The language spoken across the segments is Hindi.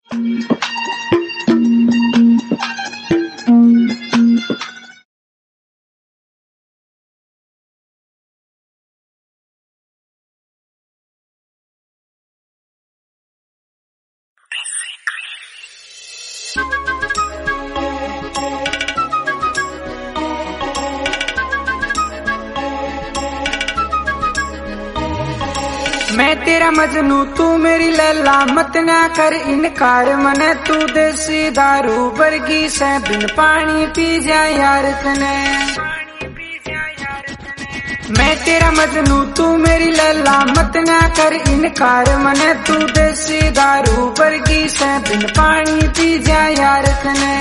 मैं तेरा मजनू तू मेरी लैला, मत ना कर इनकार मने तू देसी दारू वर्गी से बिन पानी पी जा यार तने। मैं तेरा मजनू तू मेरी लैला, मत ना कर इनकार मने तू देसी दारू वर्गी से बिन पानी पी जा यार तने।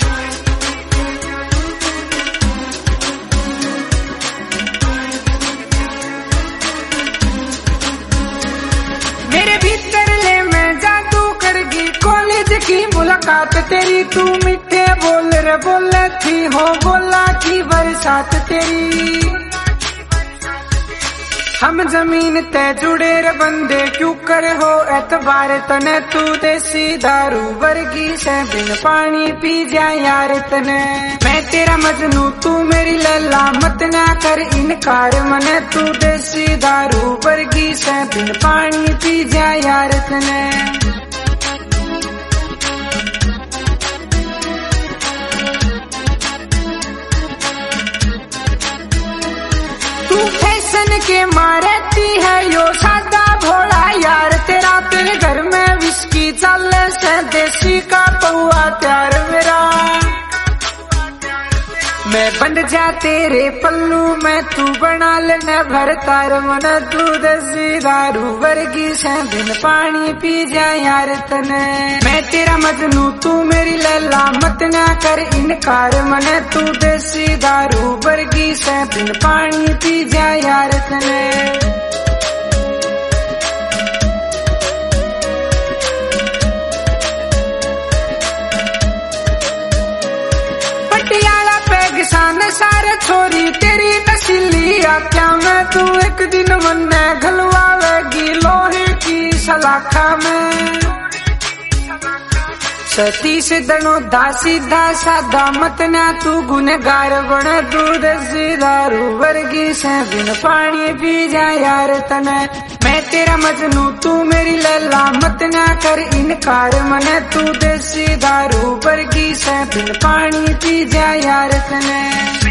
मेरे भीतर ले मैं जादू करगी, कॉलेज की मुलाकात तेरी, तू मीठे बोल रे बोले थी हो बोला की बरसात तेरी। हम जमीन ते जुड़े रे बंदे क्यों करे हो एतबार तने, तू देसी दारू वर्गी से बिन पानी पी जा यार तने। मैं तेरा मजनू तू मेरी लैला, मत ना कर इनकार मने तू देसी दारू वर्गी से बिन पानी पी जा यार तने। तू फैशन के मारती है यो सादा भोला यार तेरा, तेरे घर में विस्की चले से देसी का पौआ त्यार मेरा। मैं बंद जा तेरे पल्लू में तू बना लेने भर तार मन, तू देसी दारू वर्गी से बिन पानी पी जा यार तने। मैं तेरा मजनू तू मेरी लैला, मत ना कर इनकार मने तू देसी दारू वर्गी से बिन पानी पी जा यार तने। किसान सारे छोरी तेरी नशीली आख्या में, तू एक दिन मन घलवावेगी लोहे की सलाखा में। सतीश दनो दा सीधा सादा मत ना तू गुनहगार बने, तू देसी दारू वर्गी से बिन पानी पी जा यार तने। मैं तेरा मजनू तू मेरी लैला, मत ना कर इनकार मने तू देसी दारू वर्गी से बिन पानी पी जा यार तने।